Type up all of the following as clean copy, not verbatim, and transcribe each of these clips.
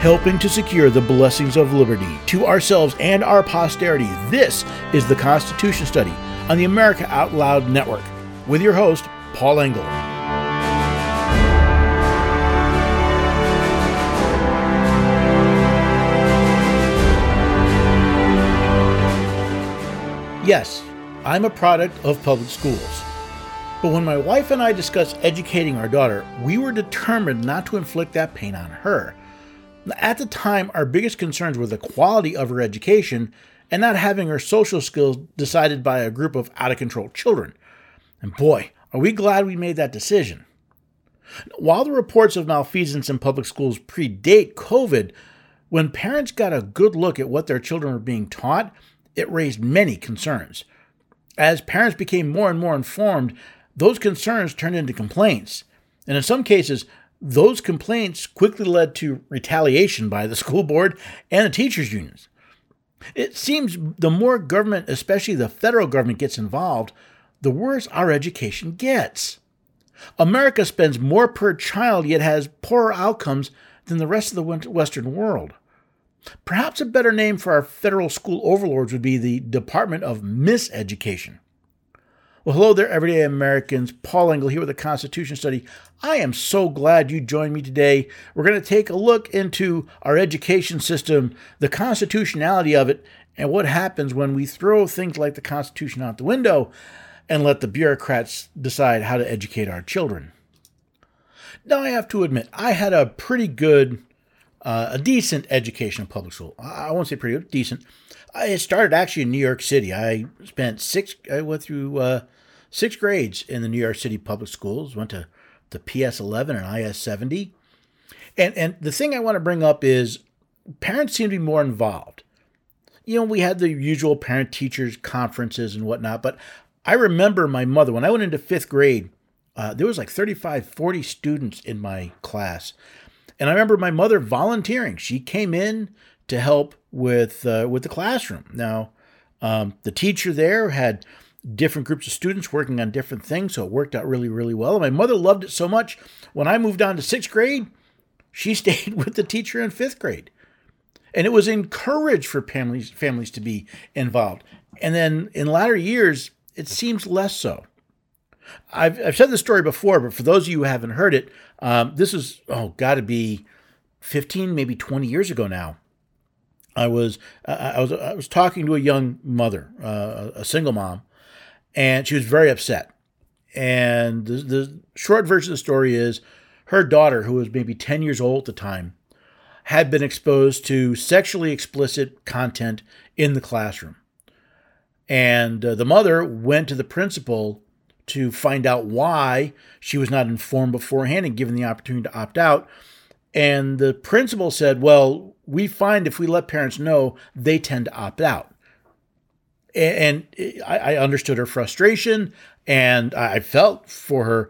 helping to secure the blessings of liberty to ourselves and our posterity. This is the Constitution Study on the America Out Loud Network with your host, Paul Engel. Yes, I'm a product of public schools. But when my wife and I discussed educating our daughter, we were determined not to inflict that pain on her. At the time, our biggest concerns were the quality of her education and not having her social skills decided by a group of out-of-control children. And boy, are we glad we made that decision. While the reports of malfeasance in public schools predate COVID, when parents got a good look at what their children were being taught, it raised many concerns. As parents became more and more informed, those concerns turned into complaints. And in some cases, those complaints quickly led to retaliation by the school board and the teachers' unions. It seems the more government, especially the federal government, gets involved, the worse our education gets. America spends more per child, yet has poorer outcomes than the rest of the Western world. Perhaps a better name for our federal school overlords would be the Department of Miseducation. Well, hello there, everyday Americans. Paul Engel here with the Constitution Study. I am so glad you joined me today. We're going to take a look into our education system, the constitutionality of it, and what happens when we throw things like the Constitution out the window and let the bureaucrats decide how to educate our children. Now, I have to admit, I had a pretty good a decent education in public school. I won't say pretty good, decent. I started actually in New York City. I went through 6 grades in the New York City public schools, went to the PS11 and IS-70. And the thing I want to bring up is parents seem to be more involved. You know, we had the usual parent-teachers conferences and whatnot, but I remember my mother, when I went into 5th grade, there was like 35, 40 students in my class. And I remember my mother volunteering. She came in to help with the classroom. Now, the teacher there had different groups of students working on different things, so it worked out really, really well. And my mother loved it so much, when I moved on to 6th grade, she stayed with the teacher in 5th grade. And it was encouraged for families to be involved. And then in latter years, it seems less so. I've said this story before, but for those of you who haven't heard it, this is, got to be 15, maybe 20 years ago now. I was talking to a young mother, a single mom, and she was very upset. And the short version of the story is her daughter, who was maybe 10 years old at the time, had been exposed to sexually explicit content in the classroom. And the mother went to the principal to find out why she was not informed beforehand and given the opportunity to opt out. And the principal said, well, we find if we let parents know, they tend to opt out. And I understood her frustration, and I felt for her.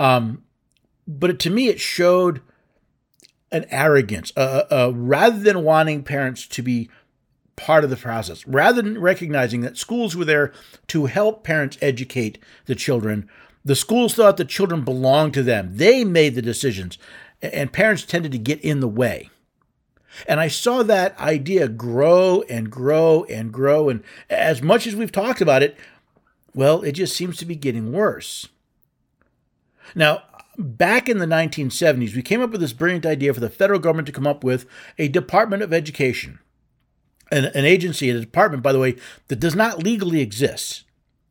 But to me, it showed an arrogance, rather than wanting parents to be part of the process, rather than recognizing that schools were there to help parents educate the children. The schools thought the children belonged to them. They made the decisions, and parents tended to get in the way. And I saw that idea grow and grow and grow. And as much as we've talked about it, well, it just seems to be getting worse. Now, back in the 1970s, we came up with this brilliant idea for the federal government to come up with a Department of Education. An agency, a department, by the way, that does not legally exist.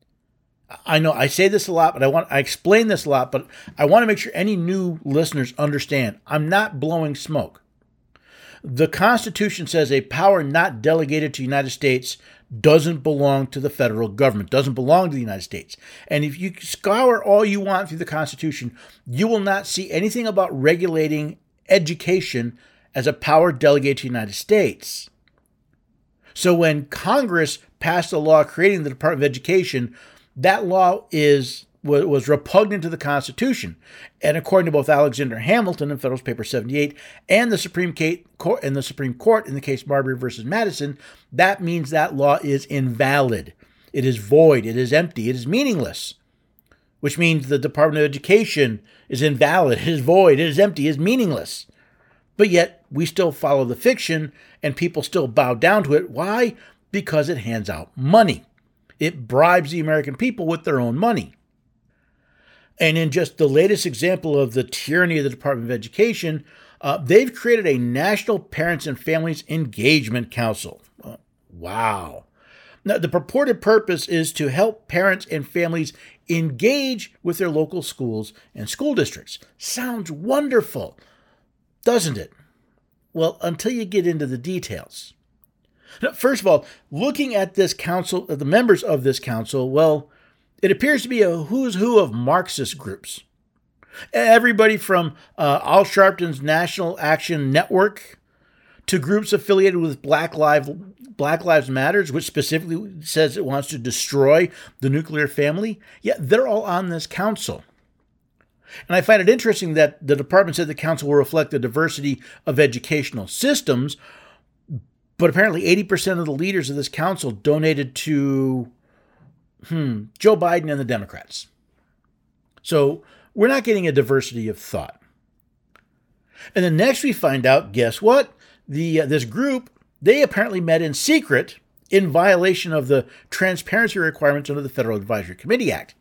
I know I say this a lot, but I explain this a lot, but I want to make sure any new listeners understand I'm not blowing smoke. The Constitution says a power not delegated to the United States doesn't belong to the federal government, doesn't belong to the United States. And if you scour all you want through the Constitution, you will not see anything about regulating education as a power delegated to the United States. So when Congress passed a law creating the Department of Education, that law was repugnant to the Constitution. And according to both Alexander Hamilton in Federalist Paper 78 and the Supreme Court in the case Marbury versus Madison, that means that law is invalid. It is void. It is empty. It is meaningless, which means the Department of Education is invalid. It is void. It is empty. It is meaningless. But yet we still follow the fiction and people still bow down to it. Why? Because it hands out money. It bribes the American people with their own money. And in just the latest example of the tyranny of the Department of Education, they've created a National Parents and Families Engagement Council. Wow. Now, the purported purpose is to help parents and families engage with their local schools and school districts. Sounds wonderful, doesn't it? Well, until you get into the details. Now, first of all, looking at this council, the members of this council, well, it appears to be a who's who of Marxist groups. Everybody from Al Sharpton's National Action Network to groups affiliated with Black Lives Matters, which specifically says it wants to destroy the nuclear family. Yeah, they're all on this council. And I find it interesting that the department said the council will reflect the diversity of educational systems, but apparently 80% of the leaders of this council donated to Joe Biden and the Democrats. So we're not getting a diversity of thought. And then next we find out, guess what? This group, they apparently met in secret in violation of the transparency requirements under the Federal Advisory Committee Act.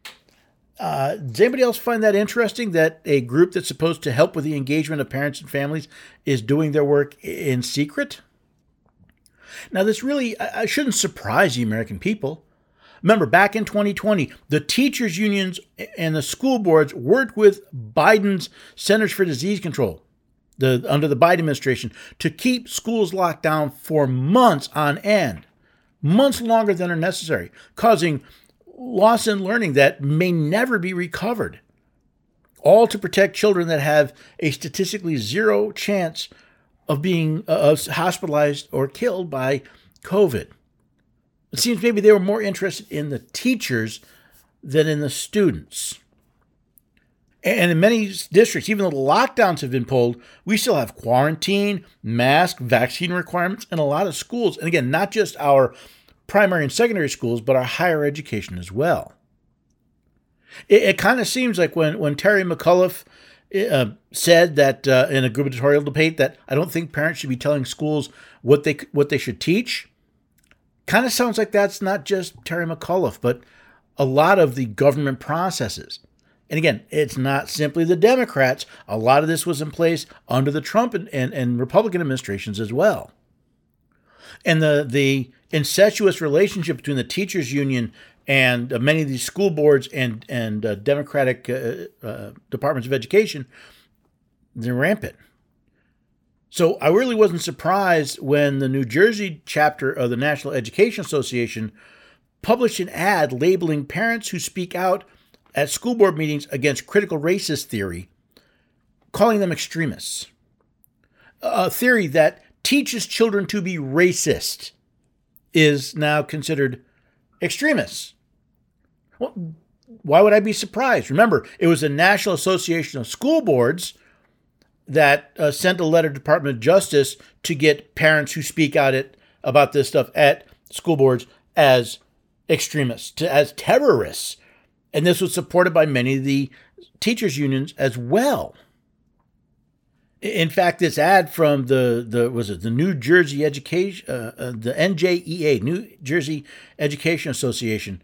Does anybody else find that interesting, that a group that's supposed to help with the engagement of parents and families is doing their work in secret? Now, this really shouldn't surprise the American people. Remember, back in 2020, the teachers' unions and the school boards worked with Biden's Centers for Disease Control, under the Biden administration, to keep schools locked down for months on end, months longer than are necessary, causing loss in learning that may never be recovered, all to protect children that have a statistically zero chance of being hospitalized or killed by COVID. It seems maybe they were more interested in the teachers than in the students. And in many districts, even though the lockdowns have been pulled, we still have quarantine, mask, vaccine requirements in a lot of schools. And again, not just our primary and secondary schools, but our higher education as well. It kind of seems like when Terry McAuliffe said that in a gubernatorial debate that I don't think parents should be telling schools what they should teach, kind of sounds like that's not just Terry McAuliffe, but a lot of the government processes. And again, it's not simply the Democrats. A lot of this was in place under the Trump and Republican administrations as well. And the incestuous relationship between the teachers union and many of these school boards and Democratic departments of education, they're rampant. So I really wasn't surprised when the New Jersey chapter of the National Education Association published an ad labeling parents who speak out at school board meetings against critical racist theory, calling them extremists. A theory that teaches children to be racist is now considered extremists. Well, why would I be surprised? Remember, it was the National Association of School Boards that sent a letter to the Department of Justice to get parents who speak out about this stuff at school boards as extremists, as terrorists. And this was supported by many of the teachers' unions as well. In fact, this ad from the New Jersey Education, the NJEA, New Jersey Education Association,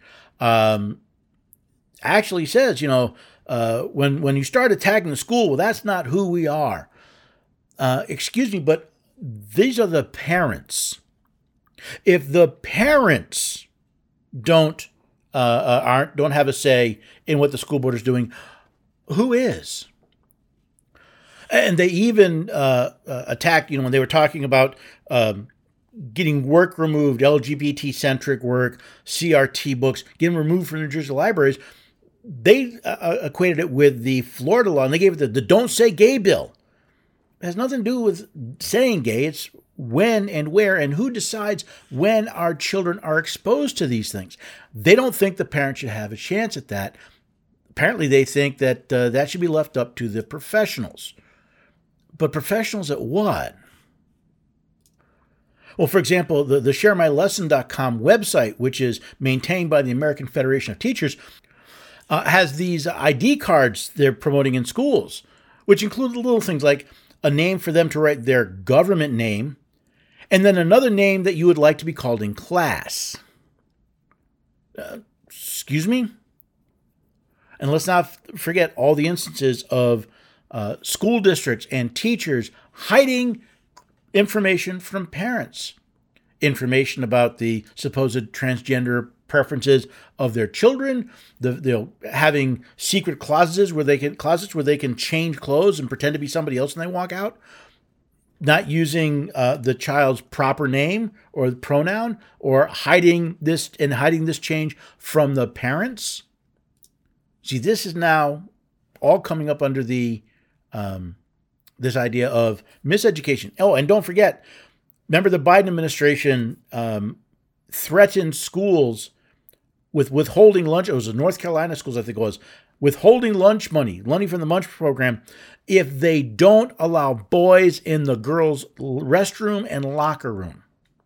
actually says, when you start attacking the school, well, that's not who we are. Excuse me, but these are the parents. If the parents don't have a say in what the school board is doing, who is? And they even attacked, when they were talking about getting work removed, LGBT-centric work, CRT books, getting removed from New Jersey libraries. They equated it with the Florida law, and they gave it the Don't Say Gay bill. It has nothing to do with saying gay. It's when and where and who decides when our children are exposed to these things. They don't think the parents should have a chance at that. Apparently, they think that that should be left up to the professionals. But professionals at what? Well, for example, the ShareMyLesson.com website, which is maintained by the American Federation of Teachers, has these ID cards they're promoting in schools, which include little things like a name for them to write their government name, and then another name that you would like to be called in class. Excuse me? And let's not forget all the instances of school districts and teachers hiding information from parents. Information about the supposed transgender preferences of their children, having secret closets where they can change clothes and pretend to be somebody else when they walk out, not using the child's proper name or pronoun, or hiding this change from the parents. See, this is now all coming up under the this idea of miseducation. Oh, and don't forget, remember the Biden administration threatened schools with withholding lunch. It was the North Carolina schools, I think it was, withholding lunch money from the lunch program if they don't allow boys in the girls' restroom and locker room.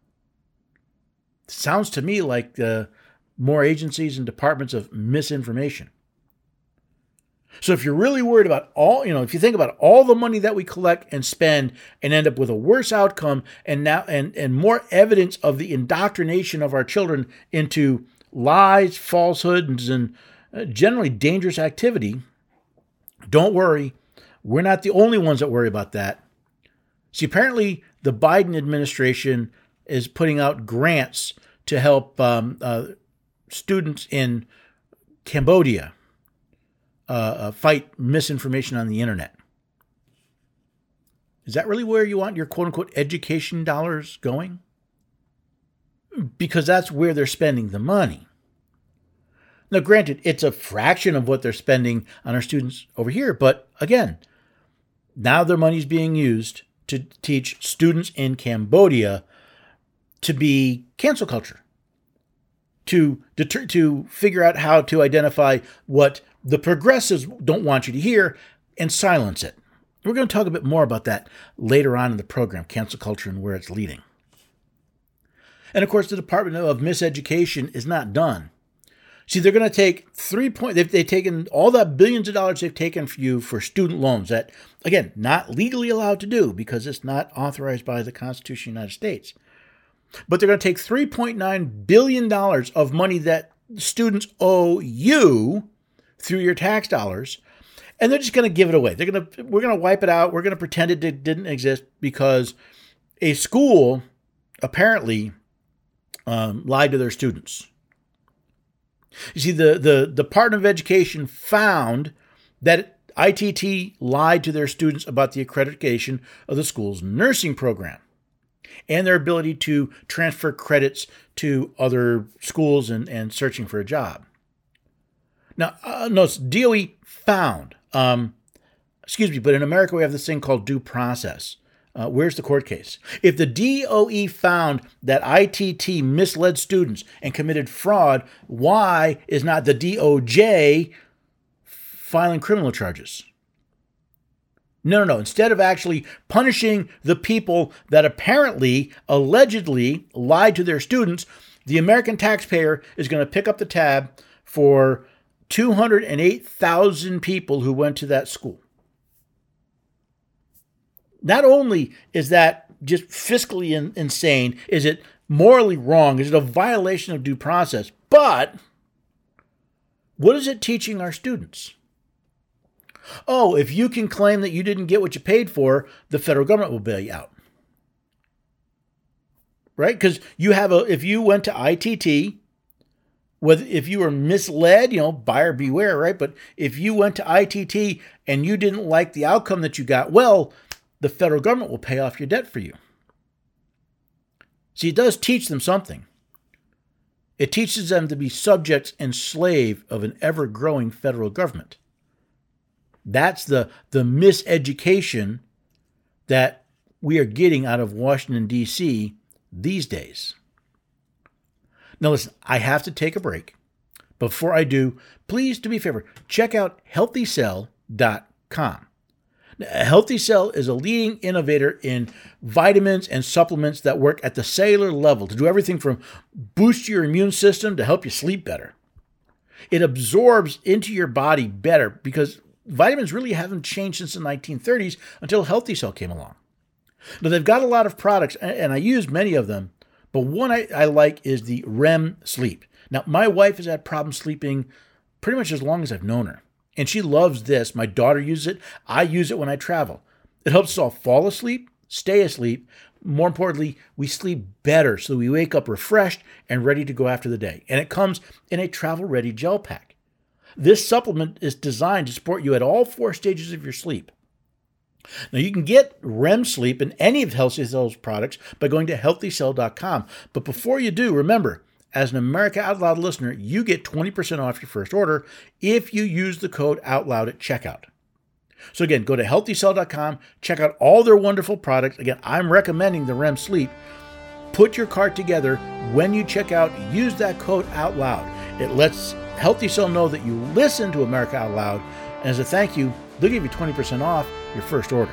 Sounds to me like more agencies and departments of misinformation. So if you're really worried about if you think about all the money that we collect and spend and end up with a worse outcome and more evidence of the indoctrination of our children into lies, falsehoods, and generally dangerous activity, don't worry. We're not the only ones that worry about that. See, apparently the Biden administration is putting out grants to help students in Cambodia fight misinformation on the internet. Is that really where you want your quote-unquote education dollars going? Because that's where they're spending the money. Now, granted, it's a fraction of what they're spending on our students over here, but again, now their money's being used to teach students in Cambodia to be cancel culture, to figure out how to identify what the progressives don't want you to hear and silence it. We're going to talk a bit more about that later on in the program, cancel culture and where it's leading. And of course, the Department of Miseducation is not done. See, they're going to take they've taken all that billions of dollars they've taken for you for student loans that, again, not legally allowed to do because it's not authorized by the Constitution of the United States. But they're going to take $3.9 billion of money that students owe you through your tax dollars, and they're just going to give it away. We're going to wipe it out. We're going to pretend it didn't exist because a school apparently lied to their students. You see, the Department of Education found that ITT lied to their students about the accreditation of the school's nursing program and their ability to transfer credits to other schools and searching for a job. Now, notice DOE found, but in America we have this thing called due process. Where's the court case? If the DOE found that ITT misled students and committed fraud, why is not the DOJ filing criminal charges? No. Instead of actually punishing the people that allegedly lied to their students, the American taxpayer is going to pick up the tab for 208,000 people who went to that school. Not only is that just fiscally insane, is it morally wrong, is it a violation of due process, but what is it teaching our students? Oh, if you can claim that you didn't get what you paid for, the federal government will bail you out. Right? Because if you went to ITT, if you were misled, buyer beware, right? But if you went to ITT and you didn't like the outcome that you got, well, the federal government will pay off your debt for you. See, it does teach them something. It teaches them to be subjects and slave of an ever-growing federal government. That's the miseducation that we are getting out of Washington, D.C. these days. Now listen, I have to take a break. Before I do, please do me a favor, check out HealthyCell.com. Now, Healthy Cell is a leading innovator in vitamins and supplements that work at the cellular level to do everything from boost your immune system to help you sleep better. It absorbs into your body better because vitamins really haven't changed since the 1930s until Healthy Cell came along. Now, they've got a lot of products, and I use many of them, but one I like is the REM sleep. Now, my wife has had problems sleeping pretty much as long as I've known her, and she loves this. My daughter uses it. I use it when I travel. It helps us all fall asleep, stay asleep. More importantly, we sleep better so we wake up refreshed and ready to go after the day. And it comes in a travel-ready gel pack. This supplement is designed to support you at all 4 stages of your sleep. Now, you can get REM sleep in any of Healthy Cell's products by going to healthycell.com. But before you do, remember, as an America Out Loud listener, you get 20% off your first order if you use the code OUTLOUD at checkout. So again, go to healthycell.com, check out all their wonderful products. Again, I'm recommending the REM sleep. Put your cart together. When you check out, use that code OUTLOUD. It lets Healthy Cell know that you listen to America Out Loud. And as a thank you, they'll give you 20% off your first order.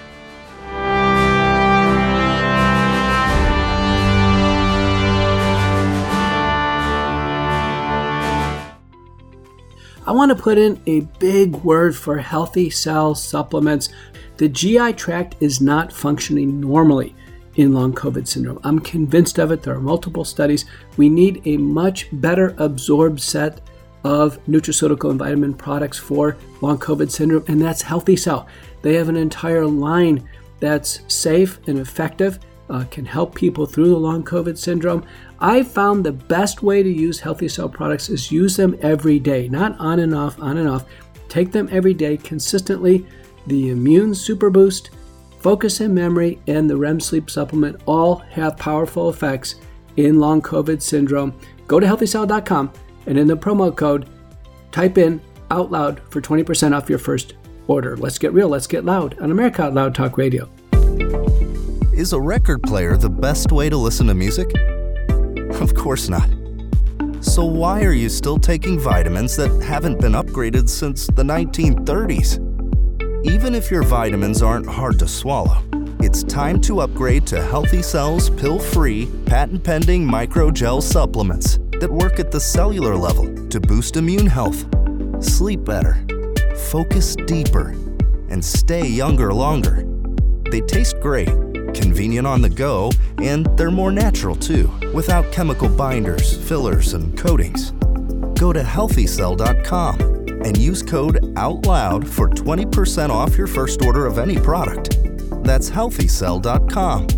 I want to put in a big word for Healthy Cell supplements. The GI tract is not functioning normally in long COVID syndrome. I'm convinced of it. There are multiple studies. We need a much better absorbed set of nutraceutical and vitamin products for long COVID syndrome, and that's Healthy Cell. They have an entire line that's safe and effective, can help people through the long COVID syndrome. I found the best way to use Healthy Cell products is use them every day, not on and off, on and off. Take them every day consistently. The Immune Super Boost, Focus and Memory, and the REM Sleep Supplement all have powerful effects in long COVID syndrome. Go to healthycell.com and in the promo code, type in OUTLOUD for 20% off your first order. Let's get real, let's get loud on America Out Loud Talk Radio. Is a record player the best way to listen to music? Of course not. So why are you still taking vitamins that haven't been upgraded since the 1930s? Even if your vitamins aren't hard to swallow, it's time to upgrade to Healthy Cell's pill-free, patent-pending microgel supplements that work at the cellular level to boost immune health, sleep better, focus deeper, and stay younger longer. They taste great, convenient on the go, and they're more natural too, without chemical binders, fillers, and coatings. Go to healthycell.com and use code OUTLOUD for 20% off your first order of any product. That's healthycell.com,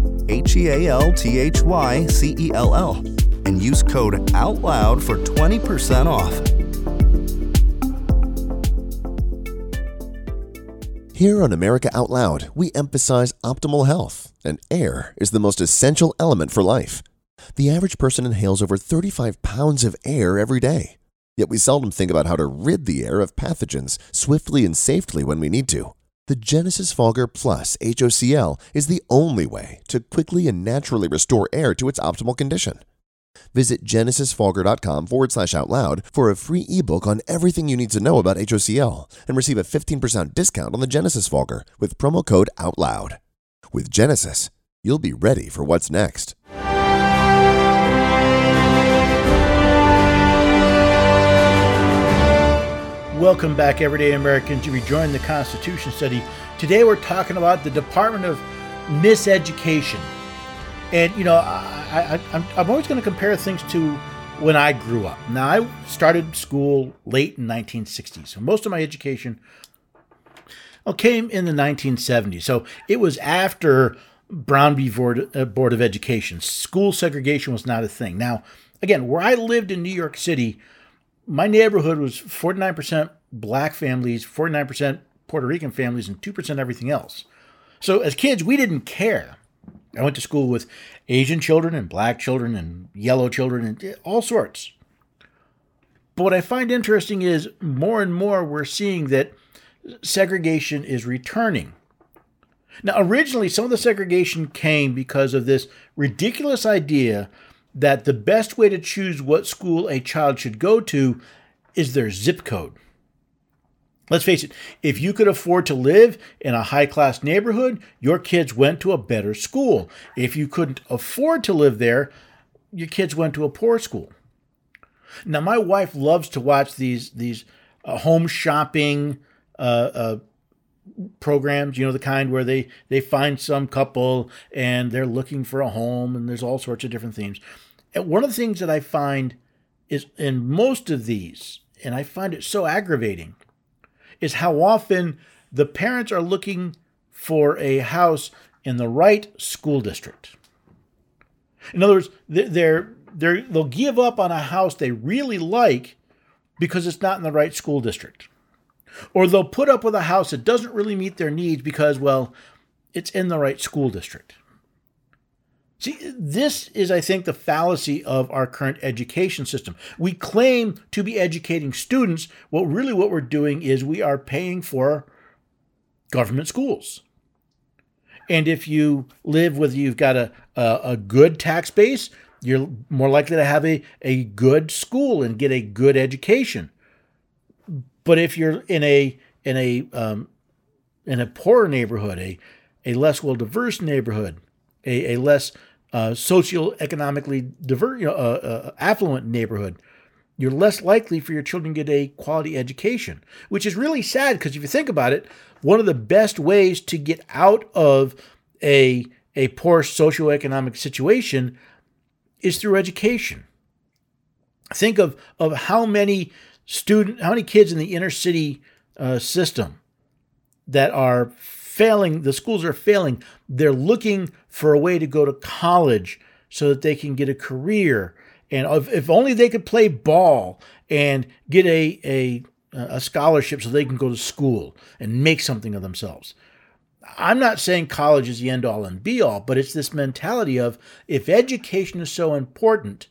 HEALTHYCELL, and use code OUTLOUD for 20% off. Here on America Out Loud, we emphasize optimal health, and air is the most essential element for life. The average person inhales over 35 pounds of air every day, yet we seldom think about how to rid the air of pathogens swiftly and safely when we need to. The Genesis Fogger Plus HOCl is the only way to quickly and naturally restore air to its optimal condition. Visit genesisfogger.com/outloud for a free ebook on everything you need to know about HOCl and receive a 15% discount on the Genesis Fogger with promo code OUTLOUD. With Genesis, you'll be ready for what's next. Welcome back, everyday Americans. You rejoin the Constitution Study. Today we're talking about the Department of Miseducation. And, you know, I'm always going to compare things to when I grew up. Now, I started school late in 1960s. So most of my education came in the 1970s. So it was after Brown v. Board of Education. School segregation was not a thing. Now, again, where I lived in New York City, my neighborhood was 49% black families, 49% Puerto Rican families, and 2% everything else. So as kids, we didn't care. I went to school with Asian children and black children and yellow children and all sorts. But what I find interesting is more and more we're seeing that segregation is returning. Now, originally, some of the segregation came because of this ridiculous idea that the best way to choose what school a child should go to is their zip code. Let's face it, if you could afford to live in a high-class neighborhood, your kids went to a better school. If you couldn't afford to live there, your kids went to a poor school. Now, my wife loves to watch these home shopping programs, the kind where they find some couple and they're looking for a home, and there's all sorts of different themes. And one of the things that I find is in most of these, and I find it so aggravating, is how often the parents are looking for a house in the right school district. In other words, they'll give up on a house they really like because it's not in the right school district. Or they'll put up with a house that doesn't really meet their needs because, well, it's in the right school district. See, this is, I think, the fallacy of our current education system. We claim to be educating students. Well, really what we're doing is we are paying for government schools. And if you live with, you've got a good tax base, you're more likely to have a good school and get a good education. But if you're in a poorer neighborhood, a less well-diverse neighborhood, a less socioeconomically diverse, affluent neighborhood, you're less likely for your children to get a quality education, which is really sad because if you think about it, one of the best ways to get out of a poor socioeconomic situation is through education. Think of how many kids in the inner city system that are failing, the schools are failing. They're looking for a way to go to college so that they can get a career. And if only they could play ball and get a scholarship so they can go to school and make something of themselves. I'm not saying college is the end all and be all, but it's this mentality of if education is so important,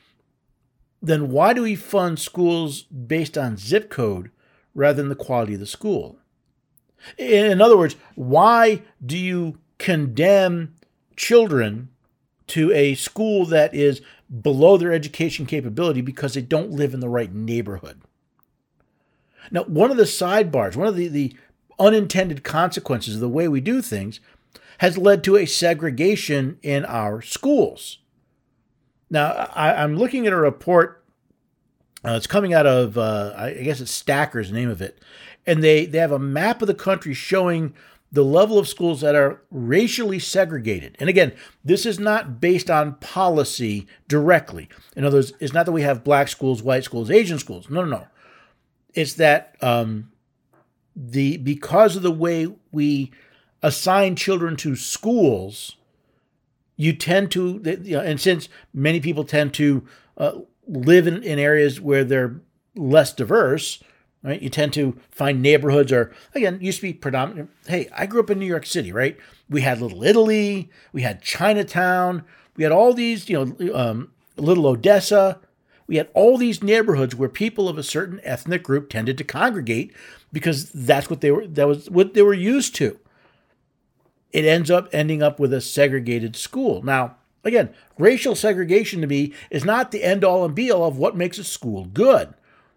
then why do we fund schools based on zip code rather than the quality of the school? In other words, why do you condemn children to a school that is below their education capability because they don't live in the right neighborhood? Now, one of the sidebars, one of the unintended consequences of the way we do things has led to a segregation in our schools. Now, I'm looking at a report. It's coming out of, I guess it's Stacker's, the name of it. And they have a map of the country showing the level of schools that are racially segregated. And again, this is not based on policy directly. In other words, it's not that we have black schools, white schools, Asian schools. No. It's that because of the way we assign children to schools, you tend to, and since many people tend to live in areas where they're less diverse, right? You tend to find neighborhoods, or again, used to be predominant. Hey, I grew up in New York City, right? We had Little Italy, we had Chinatown, we had all these, Little Odessa. We had all these neighborhoods where people of a certain ethnic group tended to congregate because that was what they were used to. It ending up with a segregated school. Now, again, racial segregation to me is not the end all and be all of what makes a school good.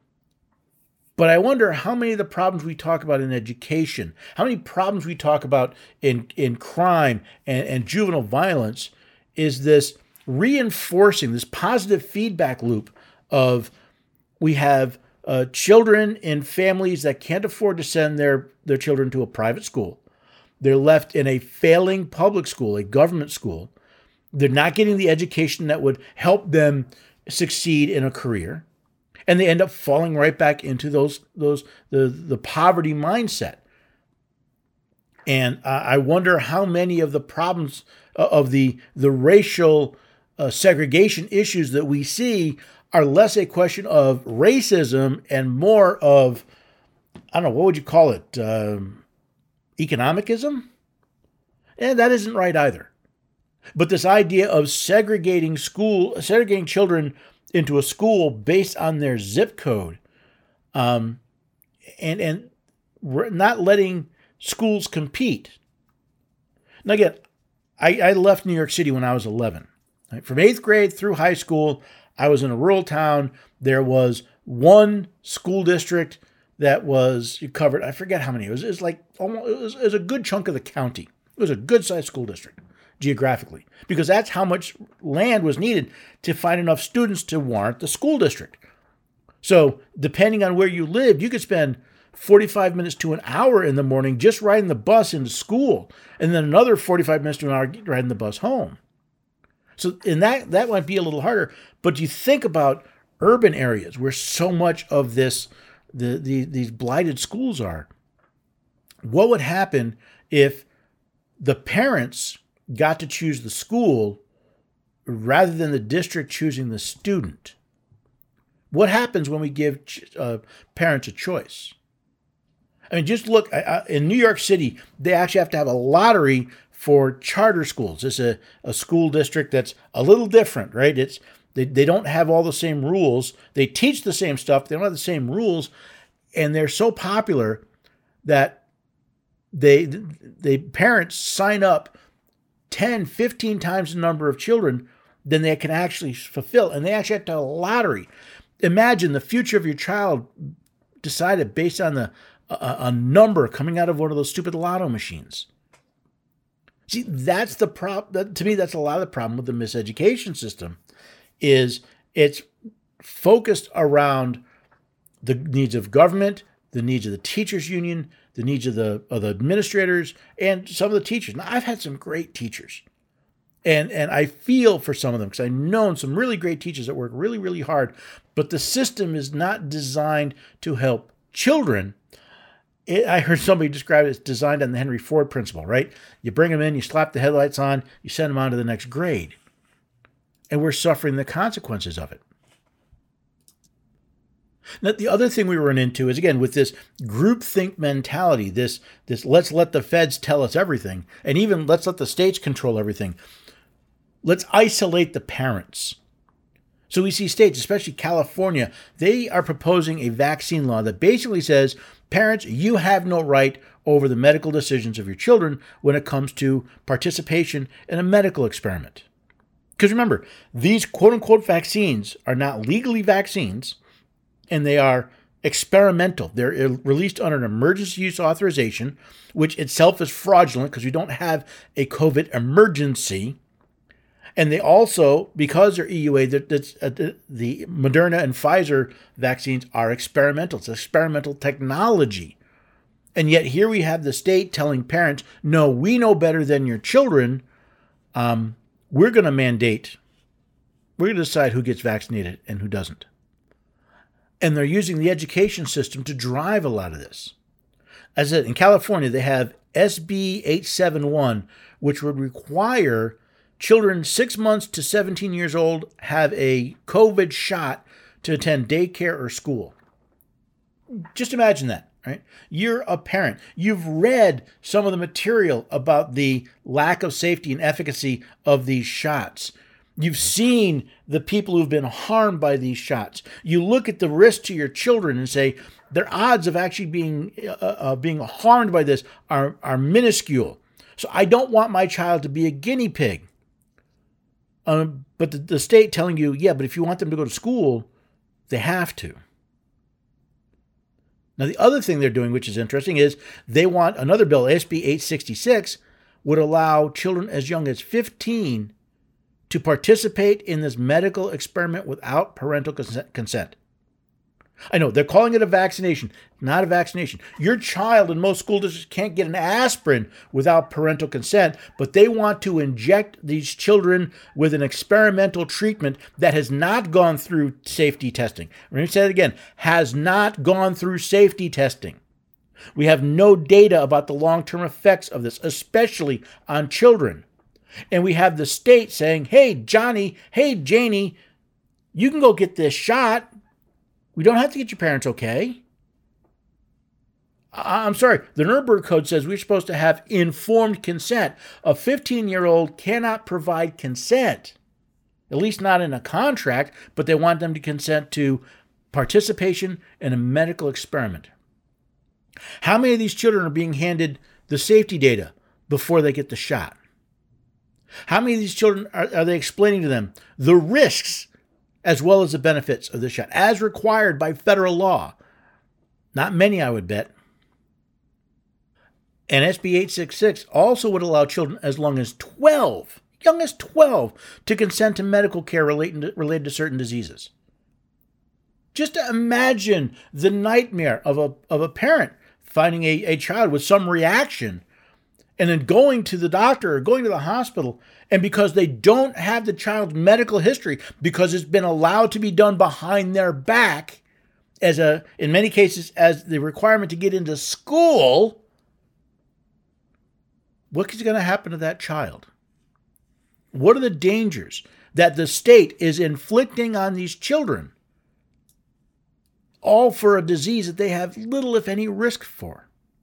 But I wonder how many of the problems we talk about in education, how many problems we talk about in crime and juvenile violence is this reinforcing, this positive feedback loop of we have children in families that can't afford to send their children to a private school. They're left in a failing public school, a government school. They're not getting the education that would help them succeed in a career. And they end up falling right back into the poverty mindset. And I wonder how many of the problems of the racial segregation issues that we see are less a question of racism and more of, I don't know, what would you call it? Economicism? And that isn't right either. But this idea of segregating children into a school based on their zip code, and not letting schools compete. Now again, I left New York City when I was 11. Right? From 8th grade through high school, I was in a rural town. There was one school district that was covered. I forget how many. It was like almost. It was a good chunk of the county. It was a good-sized school district geographically, because that's how much land was needed to find enough students to warrant the school district. So depending on where you lived, you could spend 45 minutes to an hour in the morning just riding the bus into school, and then another 45 minutes to an hour riding the bus home. So in that might be a little harder, but you think about urban areas where so much of this, these blighted schools are. What would happen if the parents got to choose the school rather than the district choosing the student? What happens when we give parents a choice? I mean, just look, in New York City, they actually have to have a lottery for charter schools. It's a school district that's a little different, right? They don't have all the same rules. They teach the same stuff. They don't have the same rules. And they're so popular that parents sign up 10, 15 times the number of children than they can actually fulfill. And they actually have to have a lottery. Imagine the future of your child decided based on a number coming out of one of those stupid lotto machines. See, that's the problem. To me, that's a lot of the problem with the miseducation system, is it's focused around the needs of government, the needs of the teachers union, the needs of the administrators, and some of the teachers. Now, I've had some great teachers, and I feel for some of them because I've known some really great teachers that work really, really hard, but the system is not designed to help children. I heard somebody describe it as designed on the Henry Ford principle, right? You bring them in, you slap the headlights on, you send them on to the next grade. And we're suffering the consequences of it. Now, the other thing we run into is, again, with this groupthink mentality, this let's let the feds tell us everything, and even let's let the states control everything. Let's isolate the parents. So we see states, especially California, they are proposing a vaccine law that basically says, parents, you have no right over the medical decisions of your children when it comes to participation in a medical experiment. Because remember, these quote-unquote vaccines are not legally vaccines, and they are experimental. They're released under an emergency use authorization, which itself is fraudulent because we don't have a COVID emergency. And they also, because they're EUA, the Moderna and Pfizer vaccines are experimental. It's experimental technology. And yet here we have the state telling parents, no, we know better than your children. We're going to mandate, we're going to decide who gets vaccinated and who doesn't. And they're using the education system to drive a lot of this. As I said, in California, they have SB 871, which would require children 6 months to 17 years old have a COVID shot to attend daycare or school. Just imagine that, right? You're a parent. You've read some of the material about the lack of safety and efficacy of these shots. You've seen the people who've been harmed by these shots. You look at the risk to your children and say, their odds of actually being harmed by this are minuscule. So I don't want my child to be a guinea pig. But the state telling you, yeah, but if you want them to go to school, they have to. Now, the other thing they're doing, which is interesting, is they want another bill, SB 866, would allow children as young as 15 to participate in this medical experiment without parental consent. I know, they're calling it a vaccination, not a vaccination. Your child in most school districts can't get an aspirin without parental consent, but they want to inject these children with an experimental treatment that has not gone through safety testing. Let me say it again, has not gone through safety testing. We have no data about the long-term effects of this, especially on children. And we have the state saying, hey, Johnny, hey, Janie, you can go get this shot. We don't have to get your parents okay. I'm sorry. The Nuremberg Code says we're supposed to have informed consent. A 15-year-old cannot provide consent, at least not in a contract, but they want them to consent to participation in a medical experiment. How many of these children are being handed the safety data before they get the shot? How many of these children are they explaining to them the risks as well as the benefits of the shot, as required by federal law? Not many, I would bet. And SB 866 also would allow children as young as 12, to consent to medical care related to certain diseases. Just to imagine the nightmare of a parent finding a child with some reaction and then going to the doctor or going to the hospital, and because they don't have the child's medical history, because it's been allowed to be done behind their back, in many cases, as the requirement to get into school, what is going to happen to that child? What are the dangers that the state is inflicting on these children, all for a disease that they have little, if any, risk for?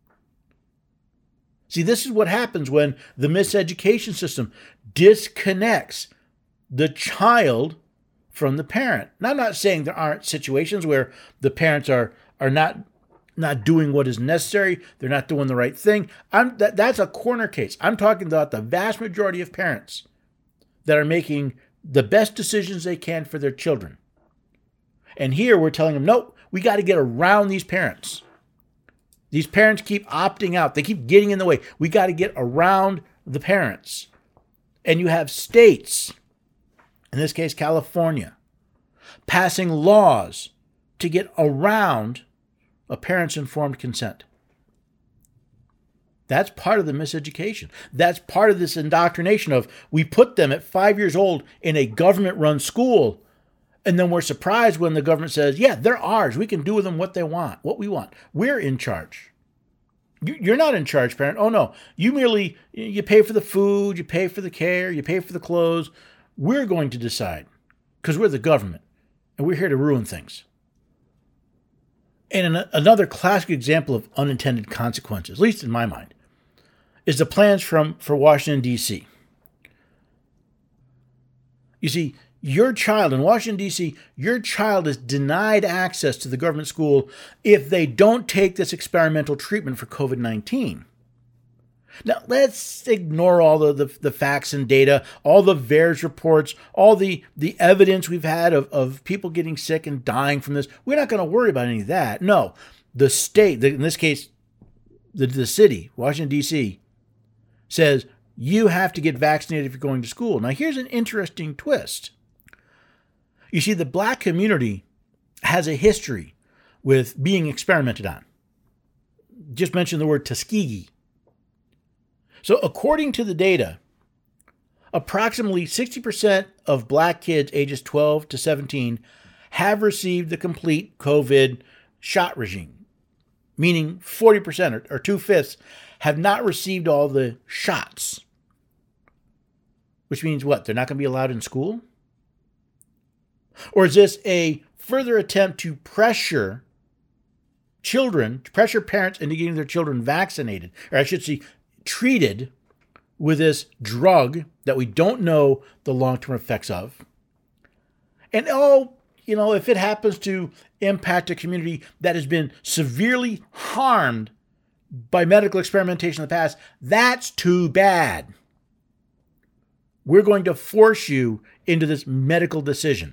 See, this is what happens when the miseducation system disconnects the child from the parent. Now, I'm not saying there aren't situations where the parents are not doing what is necessary. They're not doing the right thing. That's a corner case. I'm talking about the vast majority of parents that are making the best decisions they can for their children. And here we're telling them, no, we got to get around these parents. These parents keep opting out. They keep getting in the way. We got to get around the parents. And you have states, in this case California, passing laws to get around a parent's informed consent. That's part of the miseducation. That's part of this indoctrination of, we put them at 5 years old in a government-run school, and then we're surprised when the government says, yeah, they're ours. We can do with them what they want, what we want. We're in charge. You're not in charge, parent. Oh, no. You pay for the food, you pay for the care, you pay for the clothes. We're going to decide because we're the government, and we're here to ruin things. And another classic example of unintended consequences, at least in my mind, is the plans for Washington, D.C. You see, your child in Washington, D.C., your child is denied access to the government school if they don't take this experimental treatment for COVID-19. Now, let's ignore all the facts and data, all the VAERS reports, all the evidence we've had of people getting sick and dying from this. We're not going to worry about any of that. No, the state, in this case, the city, Washington, D.C., says you have to get vaccinated if you're going to school. Now, here's an interesting twist. You see, the black community has a history with being experimented on. Just mention the word Tuskegee. So according to the data, approximately 60% of black kids ages 12 to 17 have received the complete COVID shot regime, meaning 40% or 2/5 have not received all the shots, which means what? They're not going to be allowed in school? Or is this a further attempt to pressure parents into getting their children vaccinated, or I should say, treated with this drug that we don't know the long-term effects of? And if it happens to impact a community that has been severely harmed by medical experimentation in the past, that's too bad. We're going to force you into this medical decision.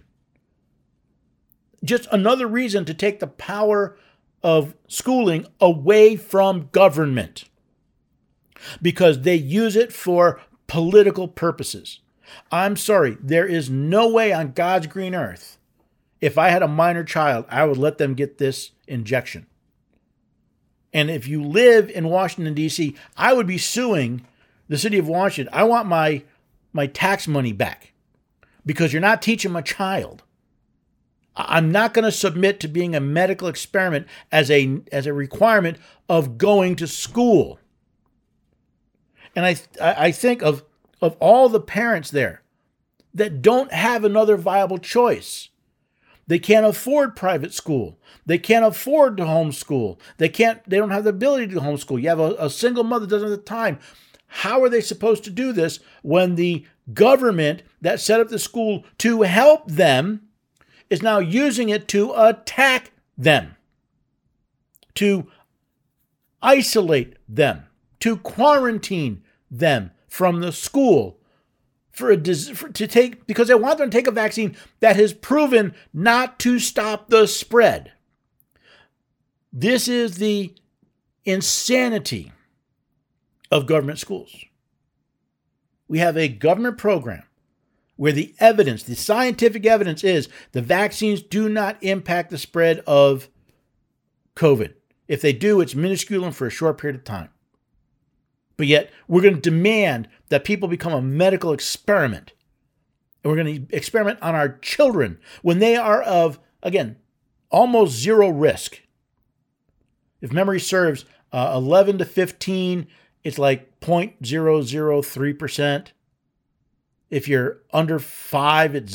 Just another reason to take the power of schooling away from government, because they use it for political purposes. I'm sorry, there is no way on God's green earth, if I had a minor child, I would let them get this injection. And if you live in Washington, D.C., I would be suing the city of Washington. I want my tax money back because you're not teaching my child. I'm not going to submit to being a medical experiment as a requirement of going to school. And I think of all the parents there that don't have another viable choice. They can't afford private school. They can't afford to homeschool. They don't have the ability to homeschool. You have a single mother that doesn't have the time. How are they supposed to do this when the government that set up the school to help them is now using it to attack them, to isolate them, to quarantine them from the school because they want them to take a vaccine that has proven not to stop the spread? This is the insanity of government schools. We have a government program where the evidence, the scientific evidence is the vaccines do not impact the spread of COVID. If they do, it's minuscule and for a short period of time. But yet, we're going to demand that people become a medical experiment. And we're going to experiment on our children when they are of, again, almost zero risk. If memory serves, 11 to 15, it's like 0.003%. If you're under 5, it's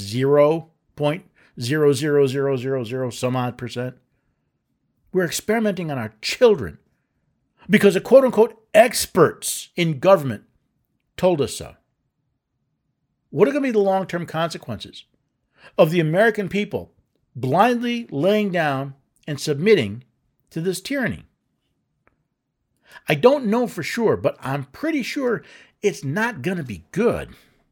0.00000 some odd percent. We're experimenting on our children because the quote-unquote experts in government told us so. What are going to be the long-term consequences of the American people blindly laying down and submitting to this tyranny? I don't know for sure, but I'm pretty sure it's not going to be good.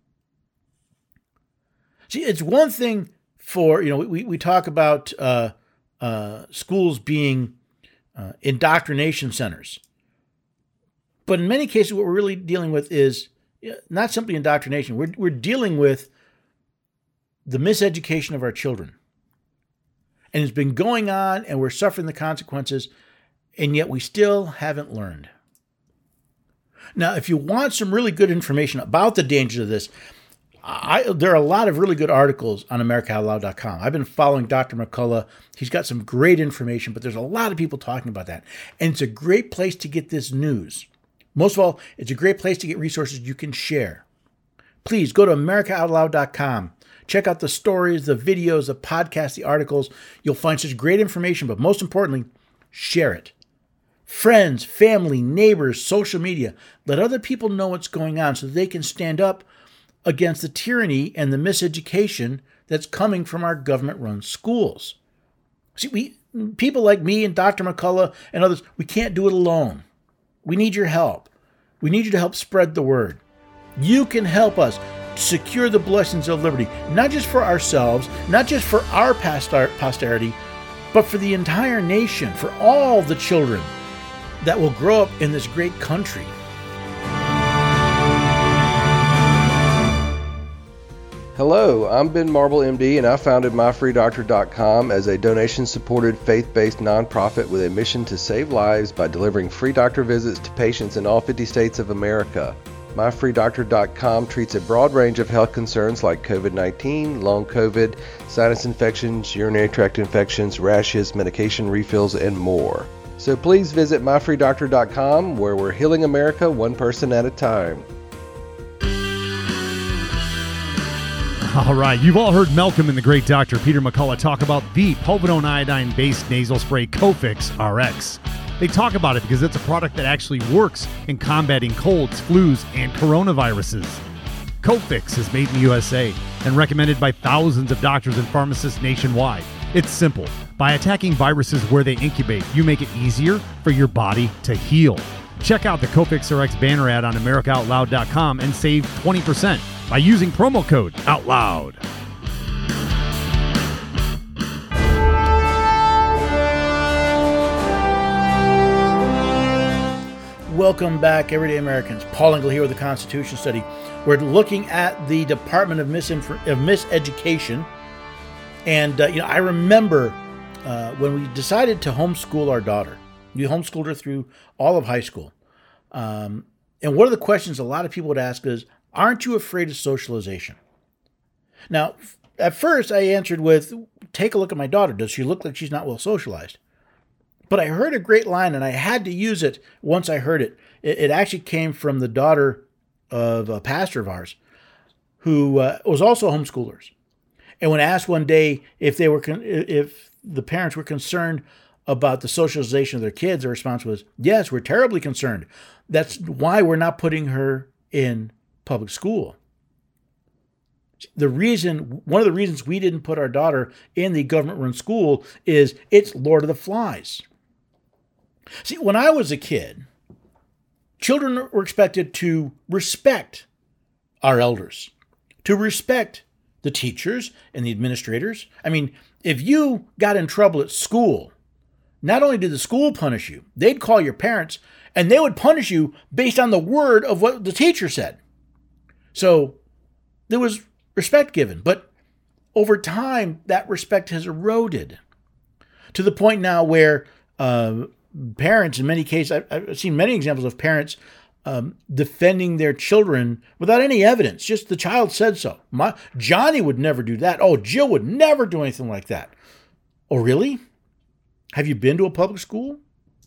See, it's one thing for, we talk about schools being indoctrination centers. But in many cases, what we're really dealing with is not simply indoctrination. We're dealing with the miseducation of our children. And it's been going on, and we're suffering the consequences, and yet we still haven't learned. Now, if you want some really good information about the dangers of this, there are a lot of really good articles on AmericaOutloud.com. I've been following Dr. McCullough. He's got some great information, but there's a lot of people talking about that. And it's a great place to get this news. Most of all, it's a great place to get resources you can share. Please go to AmericaOutloud.com. Check out the stories, the videos, the podcasts, the articles. You'll find such great information, but most importantly, share it. Friends, family, neighbors, social media. Let other people know what's going on so they can stand up against the tyranny and the miseducation that's coming from our government-run schools. See, people like me and Dr. McCullough and others, we can't do it alone. We need your help. We need you to help spread the word. You can help us secure the blessings of liberty, not just for ourselves, not just for our posterity, but for the entire nation, for all the children that will grow up in this great country. Hello, I'm Ben Marble, MD, and I founded MyFreeDoctor.com as a donation-supported, faith-based nonprofit with a mission to save lives by delivering free doctor visits to patients in all 50 states of America. MyFreeDoctor.com treats a broad range of health concerns like COVID-19, long COVID, sinus infections, urinary tract infections, rashes, medication refills, and more. So please visit MyFreeDoctor.com, where we're healing America one person at a time. All right, you've all heard Malcolm and the great Dr. Peter McCullough talk about the povidone iodine-based nasal spray Cofix RX. They talk about it because it's a product that actually works in combating colds, flus, and coronaviruses. Cofix is made in the USA and recommended by thousands of doctors and pharmacists nationwide. It's simple. By attacking viruses where they incubate, you make it easier for your body to heal. Check out the Cofix RX banner ad on AmericaOutloud.com and save 20% by using promo code OUTLOUD. Welcome back, everyday Americans. Paul Engel here with the Constitution Study. We're looking at the Department of Miseducation. And, I remember when we decided to homeschool our daughter. We homeschooled her through all of high school. And one of the questions a lot of people would ask is, aren't you afraid of socialization? Now, at first I answered with, take a look at my daughter. Does she look like she's not well socialized? But I heard a great line, and I had to use it once I heard it. It actually came from the daughter of a pastor of ours who was also homeschoolers. And when asked one day if the parents were concerned about the socialization of their kids, the response was, yes, we're terribly concerned. That's why we're not putting her in public school. One of the reasons we didn't put our daughter in the government-run school is it's Lord of the Flies. See, when I was a kid, children were expected to respect our elders, to respect the teachers and the administrators. I mean, if you got in trouble at school, not only did the school punish you, they'd call your parents, and they would punish you based on the word of what the teacher said. So there was respect given. But over time, that respect has eroded to the point now where parents, in many cases, I've seen many examples of parents defending their children without any evidence. Just the child said so. Johnny would never do that. Oh, Jill would never do anything like that. Oh, really? Have you been to a public school?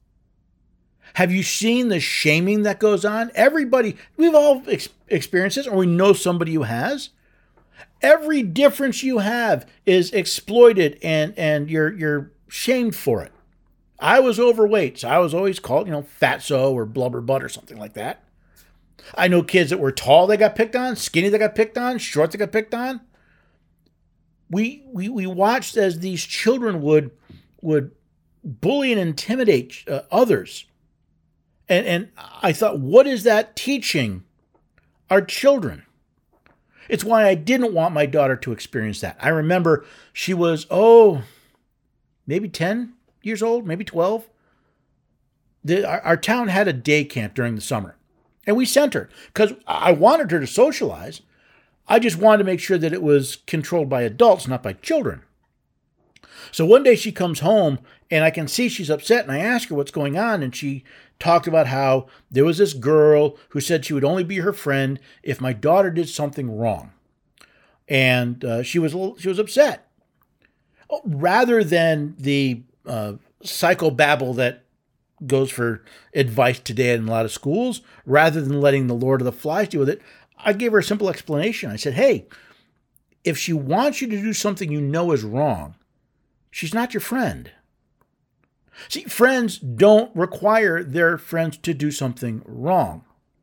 Have you seen the shaming that goes on? Everybody, we've all experienced this, or we know somebody who has. Every difference you have is exploited, and you're shamed for it. I was overweight, so I was always called, fatso or blubber butt or something like that. I know kids that were tall that got picked on, skinny that got picked on, short that got picked on. We watched as these children would bully and intimidate others. And I thought, what is that teaching our children? It's why I didn't want my daughter to experience that. I remember she was, maybe 10 years old, maybe 12. Our town had a day camp during the summer. And we sent her because I wanted her to socialize. I just wanted to make sure that it was controlled by adults, not by children. So one day she comes home and I can see she's upset, and I ask her what's going on, and she talked about how there was this girl who said she would only be her friend if my daughter did something wrong. And she was upset. Rather than the psychobabble that goes for advice today in a lot of schools, rather than letting the Lord of the Flies deal with it, I gave her a simple explanation. I said, hey, if she wants you to do something you know is wrong, she's not your friend. See, friends don't require their friends to do something wrong.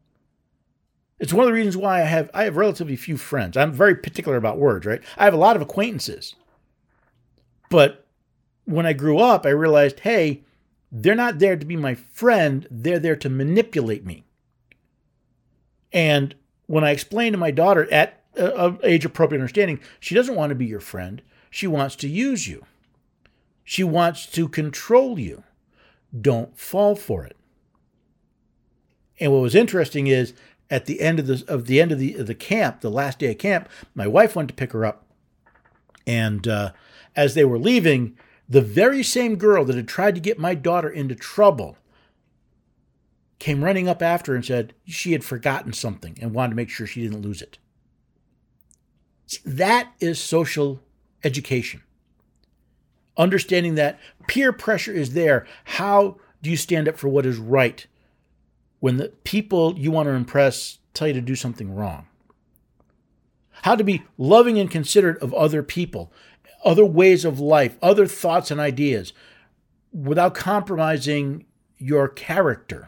It's one of the reasons why I have relatively few friends. I'm very particular about words, right? I have a lot of acquaintances. But when I grew up, I realized, hey, they're not there to be my friend. They're there to manipulate me. And when I explained to my daughter at age-appropriate understanding, she doesn't want to be your friend. She wants to use you. She wants to control you. Don't fall for it. And what was interesting is at the end of the camp, the last day of camp, my wife went to pick her up. And as they were leaving, the very same girl that had tried to get my daughter into trouble came running up after her and said she had forgotten something and wanted to make sure she didn't lose it. See, that is social education. Understanding that peer pressure is there. How do you stand up for what is right when the people you want to impress tell you to do something wrong? How to be loving and considerate of other people, other ways of life, other thoughts and ideas without compromising your character.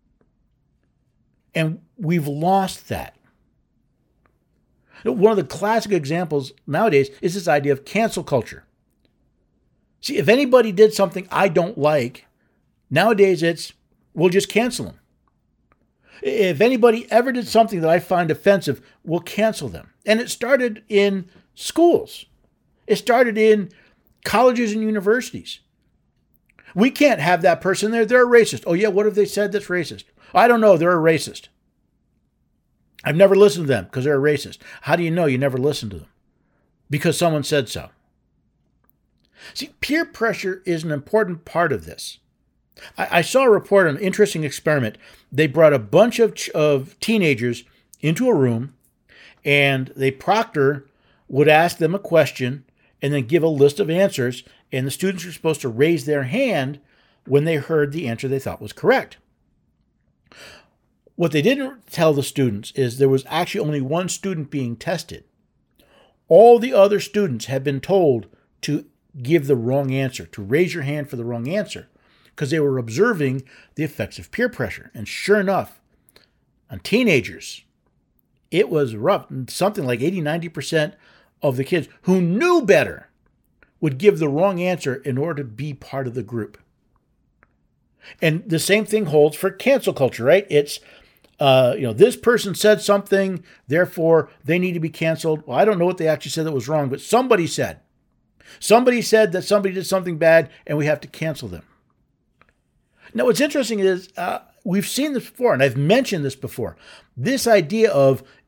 And we've lost that. One of the classic examples nowadays is this idea of cancel culture. See, if anybody did something I don't like, nowadays it's, we'll just cancel them. If anybody ever did something that I find offensive, we'll cancel them. And it started in schools. It started in colleges and universities. We can't have that person there. They're a racist. Oh, yeah, what have they said that's racist? I don't know. They're a racist. I've never listened to them because they're a racist. How do you know you never listened to them? Because someone said so. See, peer pressure is an important part of this. I saw a report on an interesting experiment. They brought a bunch of teenagers into a room, and the proctor would ask them a question and then give a list of answers, and the students were supposed to raise their hand when they heard the answer they thought was correct. What they didn't tell the students is there was actually only one student being tested. All the other students had been told to give the wrong answer, to raise your hand for the wrong answer, because they were observing the effects of peer pressure. And sure enough, on teenagers, it was rough. Something like 80-90% of the kids who knew better would give the wrong answer in order to be part of the group. And the same thing holds for cancel culture, right? It's, this person said something, therefore they need to be canceled. Well, I don't know what they actually said that was wrong, but somebody said. Somebody said that somebody did something bad and we have to cancel them. Now, what's interesting is we've seen this before, and I've mentioned this before. This idea of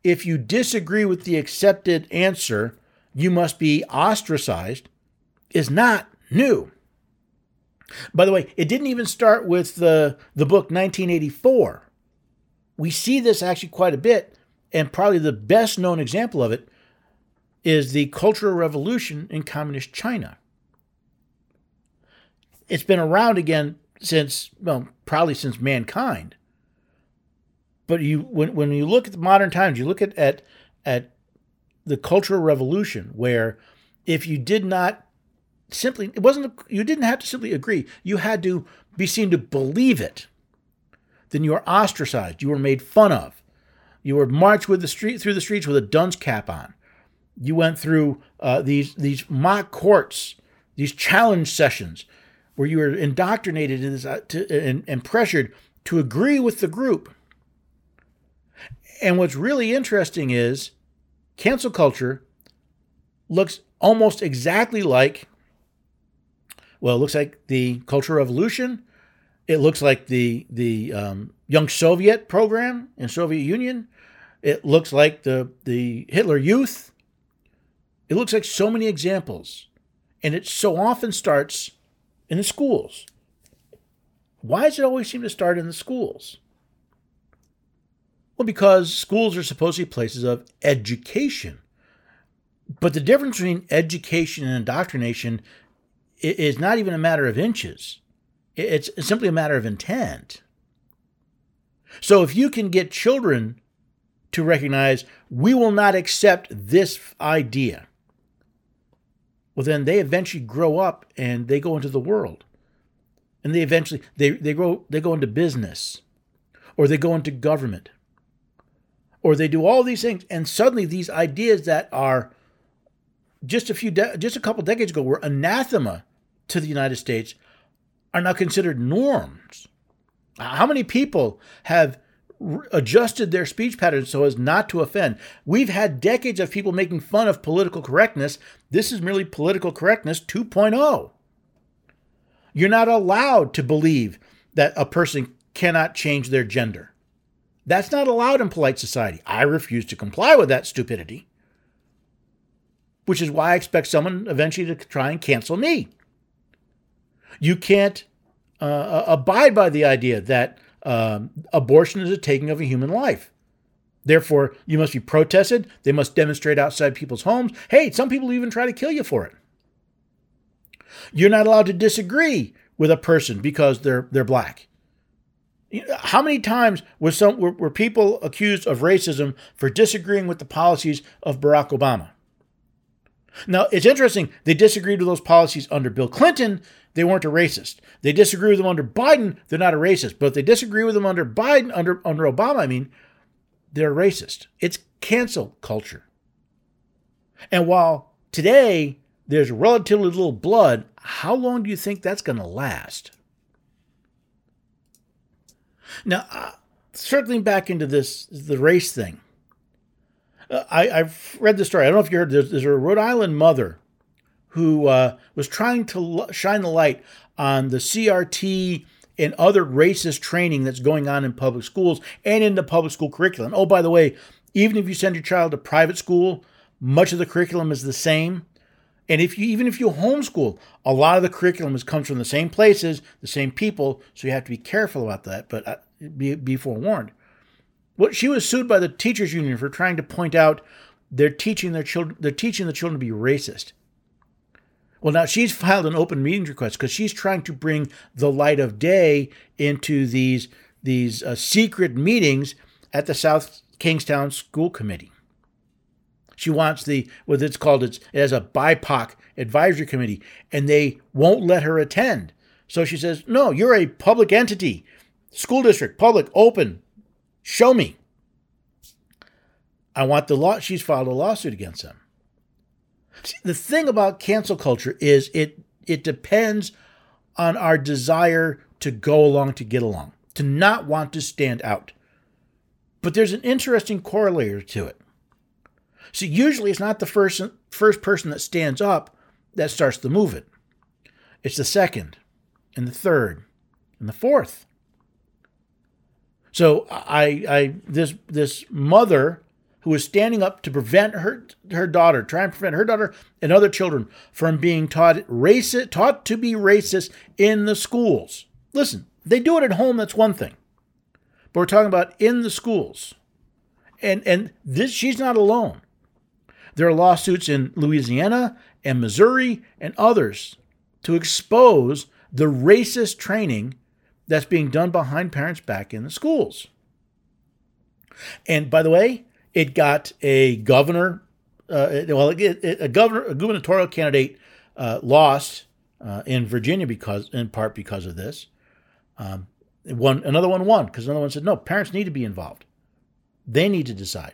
if you disagree with the accepted answer, you must be ostracized is not new. By the way, it didn't even start with the book 1984. We see this actually quite a bit, and probably the best known example of it is the Cultural Revolution in Communist China. It's been around again since, well, probably since mankind. But when you look at the modern times, you look at the Cultural Revolution, where if you did not simply, you didn't have to simply agree, you had to be seen to believe it, then you were ostracized, you were made fun of, you were marched through the streets with a dunce cap on. You went through these mock courts, these challenge sessions, where you were indoctrinated in this, and pressured to agree with the group. And what's really interesting is cancel culture looks almost exactly like, well, it looks like the Cultural Revolution. It looks like the Young Soviet program in Soviet Union. It looks like the Hitler Youth. It looks like so many examples. And it so often starts in the schools. Why does it always seem to start in the schools? Well, because schools are supposed to be places of education. But the difference between education and indoctrination is not even a matter of inches. It's simply a matter of intent. So if you can get children to recognize, we will not accept this idea, well, then they eventually grow up and they go into the world. And they eventually, they go into business, or they go into government, or they do all these things. And suddenly these ideas that are just a couple decades ago were anathema to the United States are now considered norms. How many people have adjusted their speech patterns so as not to offend? We've had decades of people making fun of political correctness. This is merely political correctness 2.0. You're not allowed to believe that a person cannot change their gender. That's not allowed in polite society. I refuse to comply with that stupidity, which is why I expect someone eventually to try and cancel me. You can't abide by the idea that abortion is a taking of a human life. Therefore, you must be protested. They must demonstrate outside people's homes. Hey, some people even try to kill you for it. You're not allowed to disagree with a person because they're black. How many times were people accused of racism for disagreeing with the policies of Barack Obama? Now, it's interesting. They disagreed with those policies under Bill Clinton. They weren't a racist. They disagree with them under Biden. They're not a racist. But if they disagree with them under Biden, under Obama, they're racist. It's cancel culture. And while today there's relatively little blood, how long do you think that's going to last? Now, circling back into the race thing, I've read the story. I don't know if you heard. There's a Rhode Island mother who was trying to shine the light on the CRT and other racist training that's going on in public schools and in the public school curriculum. Oh, by the way, even if you send your child to private school, much of the curriculum is the same. And even if you homeschool, a lot of the curriculum comes from the same places, the same people, so you have to be careful about that, but be forewarned. Well, she was sued by the teachers union for trying to point out they're teaching the children to be racist. Well, now she's filed an open meetings request because she's trying to bring the light of day into these secret meetings at the South Kingstown School Committee. She wants it has a BIPOC advisory committee, and they won't let her attend. So she says, no, you're a public entity, school district, public, open, show me. I want the law. She's filed a lawsuit against them. See, the thing about cancel culture is it depends on our desire to go along, to get along, to not want to stand out. But there's an interesting corollary to it. See, usually it's not the first person that stands up that starts the movement. It's the second, and the third, and the fourth. So this mother who is standing up to prevent her daughter, try and prevent her daughter and other children from being taught to be racist in the schools. Listen, they do it at home, that's one thing. But we're talking about in the schools. And this, she's not alone. There are lawsuits in Louisiana and Missouri and others to expose the racist training that's being done behind parents' back in the schools. And by the way, it got a governor, a gubernatorial candidate lost in Virginia in part because of this. Another one won because another one said, no, parents need to be involved. They need to decide.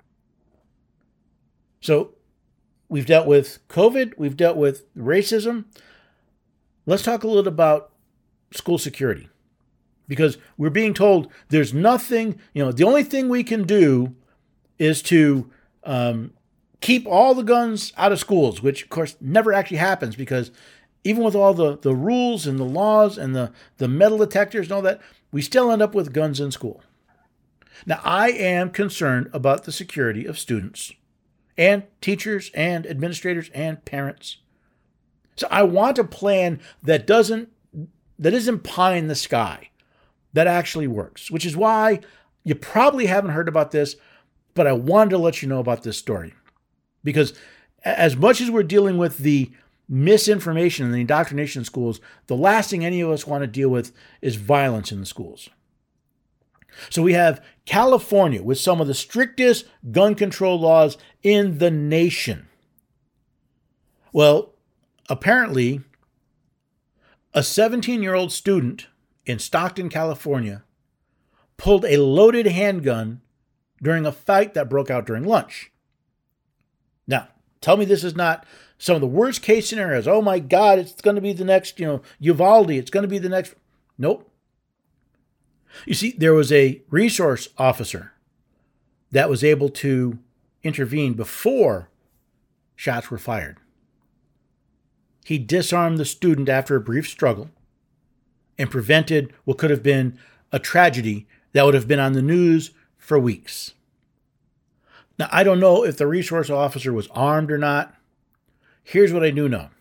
So we've dealt with COVID. We've dealt with racism. Let's talk a little about school security, because we're being told there's nothing, the only thing we can do is to keep all the guns out of schools, which of course never actually happens, because even with all the rules and the laws and the metal detectors and all that, we still end up with guns in school. Now, I am concerned about the security of students and teachers and administrators and parents. So I want a plan that isn't pie in the sky, that actually works, which is why you probably haven't heard about this, but I wanted to let you know about this story. Because as much as we're dealing with the misinformation and the indoctrination in schools, the last thing any of us want to deal with is violence in the schools. So we have California with some of the strictest gun control laws in the nation. Well, apparently, a 17-year-old student in Stockton, California, pulled a loaded handgun during a fight that broke out during lunch. Now, tell me this is not some of the worst case scenarios. Oh my God, it's going to be the next, Uvalde. It's going to be the next. Nope. You see, there was a resource officer that was able to intervene before shots were fired. He disarmed the student after a brief struggle and prevented what could have been a tragedy that would have been on the news for weeks. Now, I don't know if the resource officer was armed or not. Here's what I do know.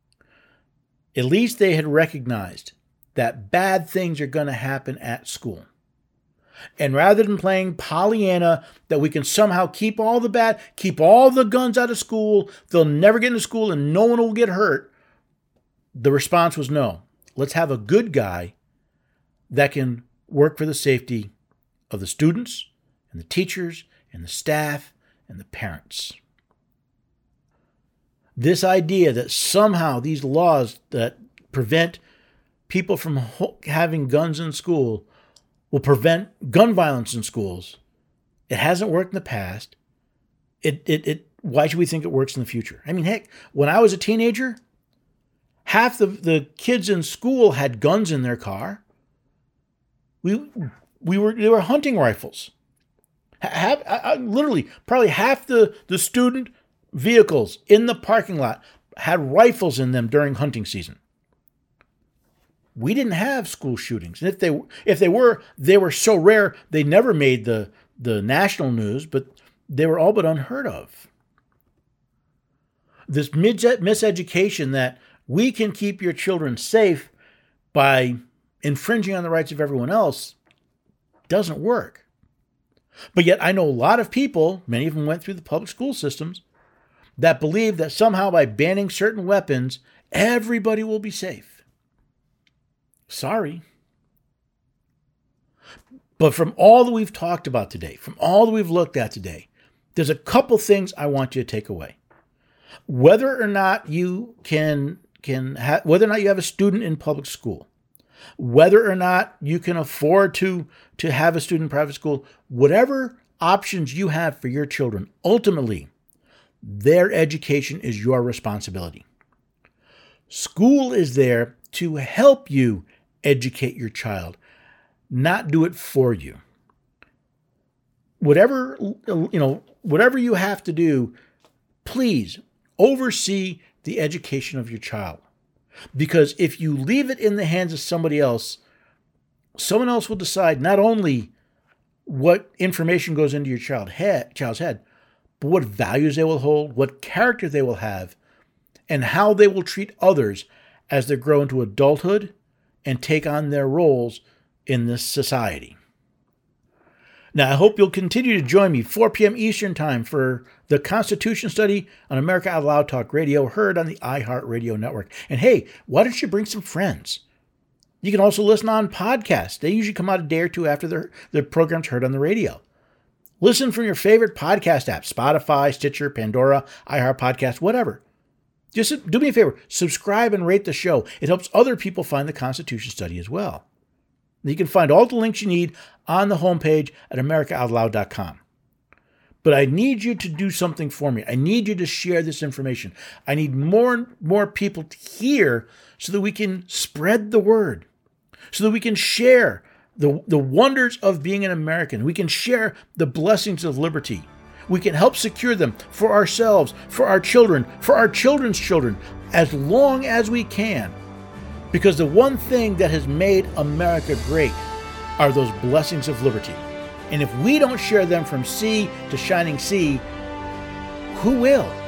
At least they had recognized that bad things are going to happen at school. And rather than playing Pollyanna, that we can somehow keep all the guns out of school, they'll never get into school and no one will get hurt, the response was no. Let's have a good guy that can work for the safety of the students and the teachers and the staff and the parents. This idea that somehow these laws that prevent people from having guns in school will prevent gun violence in schools, it hasn't worked in the past. Why should we think it works in the future? I mean, heck, when I was a teenager, half the kids in school had guns in their car. They were hunting rifles. Literally, probably half the student vehicles in the parking lot had rifles in them during hunting season. We didn't have school shootings, and if they were so rare they never made the national news, but they were all but unheard of. This miseducation that we can keep your children safe by infringing on the rights of everyone else doesn't work. But yet I know a lot of people, many of them went through the public school systems, that believe that somehow by banning certain weapons, everybody will be safe. Sorry. But from all that we've talked about today, from all that we've looked at today, there's a couple things I want you to take away. Whether or not you whether or not you have a student in public school, whether or not you can afford to have a student in private school, whatever options you have for your children, ultimately, their education is your responsibility. School is there to help you educate your child, not do it for you. Whatever you have to do, please oversee the education of your child. Because if you leave it in the hands of somebody else, someone else will decide not only what information goes into your child's head, but what values they will hold, what character they will have, and how they will treat others as they grow into adulthood and take on their roles in this society. Now, I hope you'll continue to join me 4 p.m. Eastern Time for the Constitution Study on America Out Loud Talk Radio, heard on the iHeartRadio network. And hey, why don't you bring some friends? You can also listen on podcasts. They usually come out a day or two after the program's heard on the radio. Listen from your favorite podcast app, Spotify, Stitcher, Pandora, iHeart Podcast, whatever. Just do me a favor, subscribe and rate the show. It helps other people find the Constitution Study as well. You can find all the links you need on the homepage at AmericaOutloud.com. But I need you to do something for me. I need you to share this information. I need more and more people to hear so that we can spread the word, so that we can share the wonders of being an American. We can share the blessings of liberty. We can help secure them for ourselves, for our children, for our children's children, as long as we can. Because the one thing that has made America great are those blessings of liberty. And if we don't share them from sea to shining sea, who will?